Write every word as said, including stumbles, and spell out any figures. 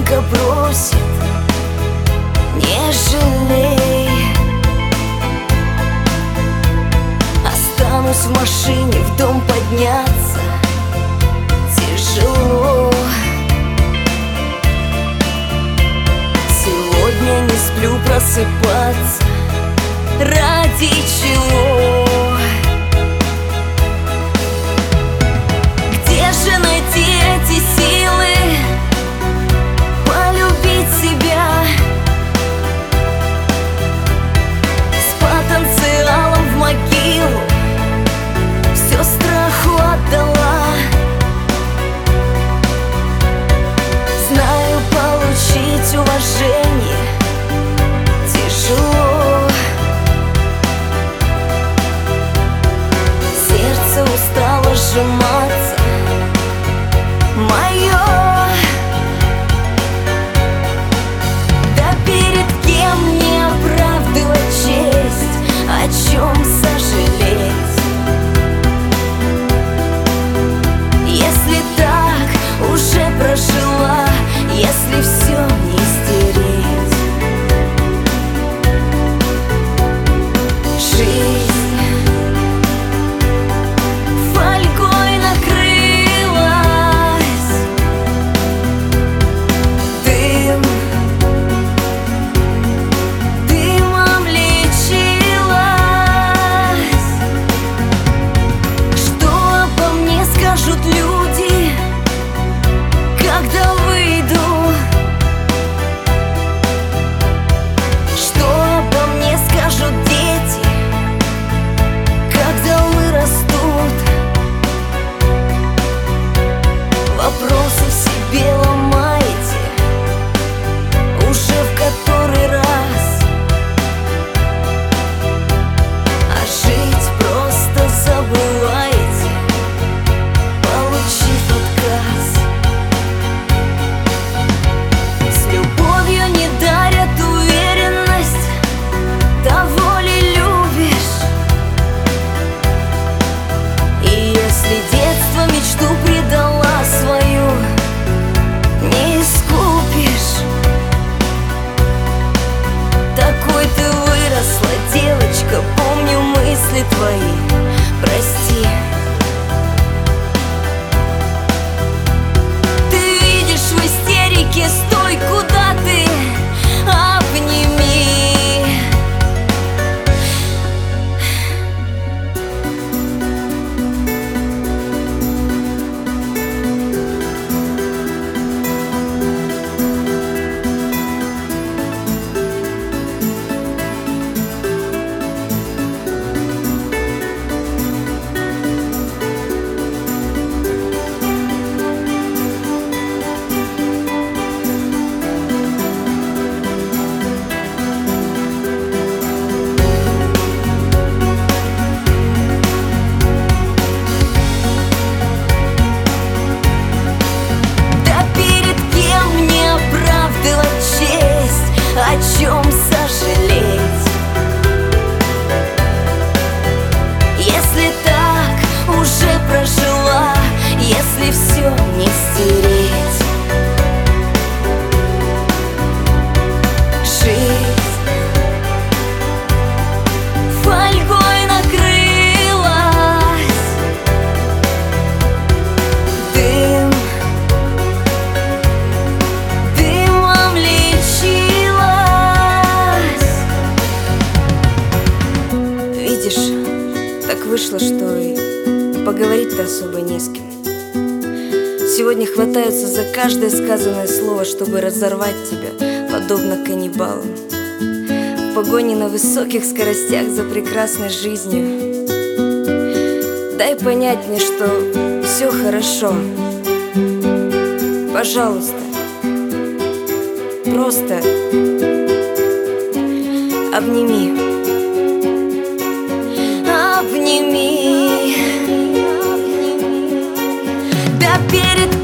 только просит: не жалей. Останусь в машине, в дом подняться тяжело. Сегодня не сплю, просыпаться ради чего? Где же найти эти силы полюбить себя с потенциалом в могилу? Все страху отдала. Знаю, получить уважение тяжело. Сердце устало сжиматься мое. Да перед кем мне оправдывать честь, о чем сожалеть? Если так уже прожила, если все не стереть. Жизнь фольгой накрылась, дым дымом лечилась. Что обо мне скажут люди, когда выйду? Что обо мне скажут дети, когда вырастут? Вопросы в себе ломаете уже в который раз, а жить просто забываете, получив отказ. С любовью не дарят уверенность, того ли любишь? И если детство мечту предала свою, не искупишь. Такой ты выросла, девочка, помню мысли твои, прости. Ты видишь в истерике, стой, куда ты, обними. Да перед кем мне оправдывать честь, о чем сожалеть? Если так уже прожила, если все не стереть. Жизнь фольгой накрылась, дым дымом лечилась. Видишь, так вышло, что и поговорить-то особо не с кем. Сегодня хватаются за каждое сказанное слово, чтобы разорвать тебя, подобно каннибалам. В погоне на высоких скоростях за прекрасной жизнью. Дай понять мне, что все хорошо. Пожалуйста, просто обними. Обними. Да перед